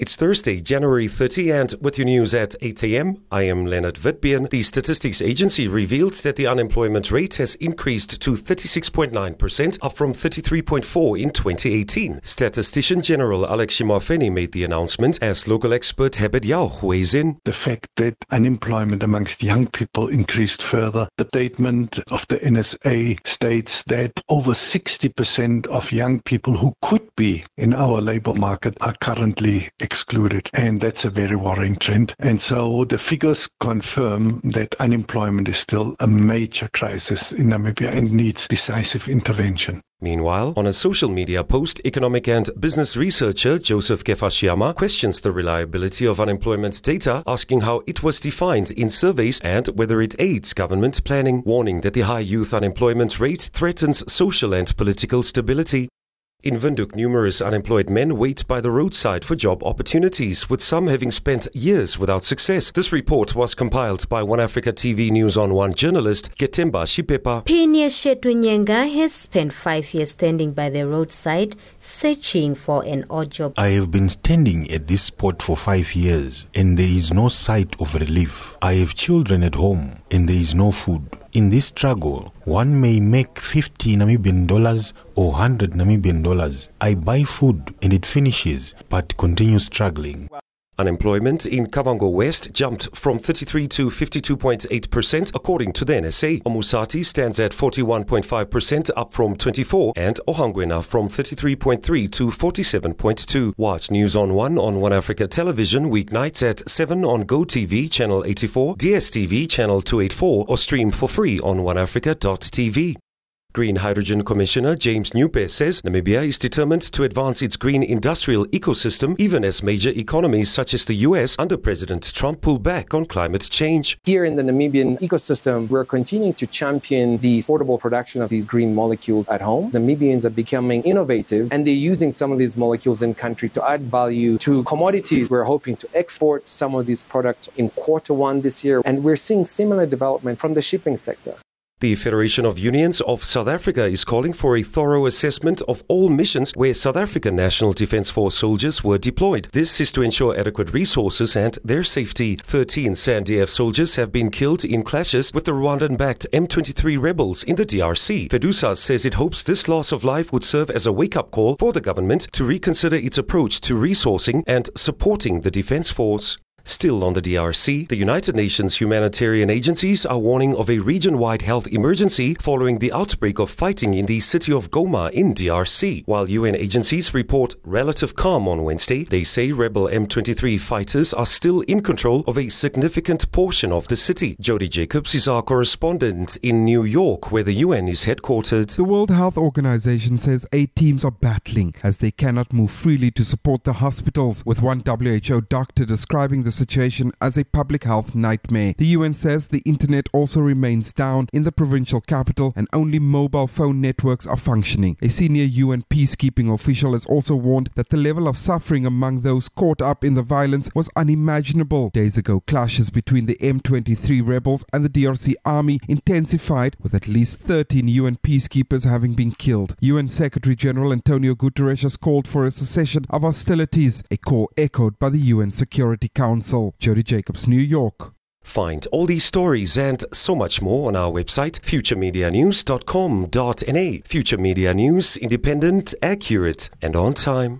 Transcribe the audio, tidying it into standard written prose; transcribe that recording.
It's Thursday, January 30, and with your news at 8 a.m., I am Leonard Witbeen. The Statistics Agency revealed that the unemployment rate has increased to 36.9%, up from 33.4% in 2018. Statistician General Alex Shimafeni made the announcement as local expert Herbert Jauch weighs in. The fact that unemployment amongst young people increased further. The statement of the NSA states that over 60% of young people who could be in our labor market are currently excluded, and that's a very worrying trend. And so the figures confirm that unemployment is still a major crisis in Namibia and needs decisive intervention. Meanwhile, on a social media post, economic and business researcher Joseph Kefashiyama questions the reliability of unemployment data, asking how it was defined in surveys and whether it aids government planning, warning that the high youth unemployment rate threatens social and political stability. In Windhoek, numerous unemployed men wait by the roadside for job opportunities, with some having spent years without success. This report was compiled by One Africa TV News on One journalist Getemba Shipepa. Pinia Shetwenyenga has spent 5 years standing by the roadside, searching for an odd job. I have been standing at this spot for 5 years, and there is no sight of relief. I have children at home, and there is no food. In this struggle, one may make 50 Namibian dollars or 100 Namibian dollars. I buy food and it finishes, but continue struggling. Unemployment in Kavango West jumped from 33 to 52.8% according to the NSA. Omusati stands at 41.5%, up from 24%, and Ohangwena from 33.3 to 47.2%. Watch News on One Africa Television weeknights at 7 on GoTV channel 84, DSTV channel 284, or stream for free on oneafrica.tv. Green Hydrogen Commissioner James Nupe says Namibia is determined to advance its green industrial ecosystem even as major economies such as the US under President Trump pull back on climate change. Here in the Namibian ecosystem, we're continuing to champion the affordable production of these green molecules at home. Namibians are becoming innovative and they're using some of these molecules in country to add value to commodities. We're hoping to export some of these products in Q1 this year, and we're seeing similar development from the shipping sector. The Federation of Unions of South Africa is calling for a thorough assessment of all missions where South African National Defence Force soldiers were deployed. This is to ensure adequate resources and their safety. 13 SANDF soldiers have been killed in clashes with the Rwandan-backed M23 rebels in the DRC. FEDUSA says it hopes this loss of life would serve as a wake-up call for the government to reconsider its approach to resourcing and supporting the Defence Force. Still on the DRC, the United Nations humanitarian agencies are warning of a region-wide health emergency following the outbreak of fighting in the city of Goma in DRC. While UN agencies report relative calm on Wednesday, they say rebel M23 fighters are still in control of a significant portion of the city. Jody Jacobs is our correspondent in New York, where the UN is headquartered. The World Health Organization says aid teams are battling as they cannot move freely to support the hospitals, with one WHO doctor describing the situation as a public health nightmare. The UN says the internet also remains down in the provincial capital and only mobile phone networks are functioning. A senior UN peacekeeping official has also warned that the level of suffering among those caught up in the violence was unimaginable. Days ago, clashes between the M23 rebels and the DRC army intensified, with at least 13 UN peacekeepers having been killed. UN Secretary General Antonio Guterres has called for a cessation of hostilities, a call echoed by the UN Security Council. Jody Jacobs, New York. Find all these stories and so much more on our website, futuremedianews.com.na. Future Media News, independent, accurate, and on time.